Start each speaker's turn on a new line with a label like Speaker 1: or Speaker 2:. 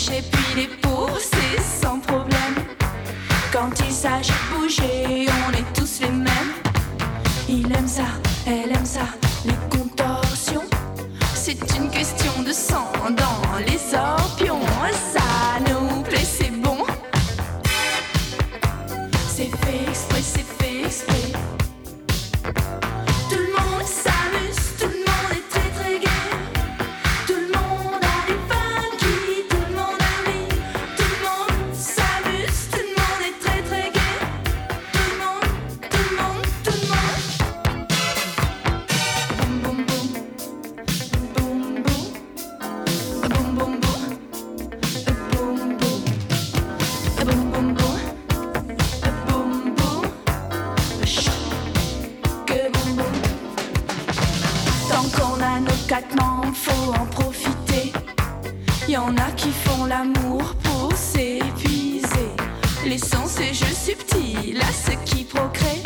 Speaker 1: lèche et puis les pauvres, c'est sans problème. Quand il s'agit de bouger, on est tous les mêmes. Il aime ça, elle aime ça, les contorsions. C'est une question de sang dans les orpions. Ça nous plaît, c'est bon. C'est fait exprès, c'est fait exprès. Tout le monde s'amuse, tout le monde est très très gai. Tout le monde a des funky, tout le monde a ri. Tout le monde s'amuse, tout le monde est très très gai. Tout le monde, tout le monde, tout le monde. Boum boum boum, boum boum, boum boum boum, boum boum, boum boum boum, boum boum, chut, que boum boum. Tant qu'on a nos cattements, faut en profiter. Y en a qui font l'amour pour s'épuiser. Laissons ces jeux subtils à ceux qui procréent.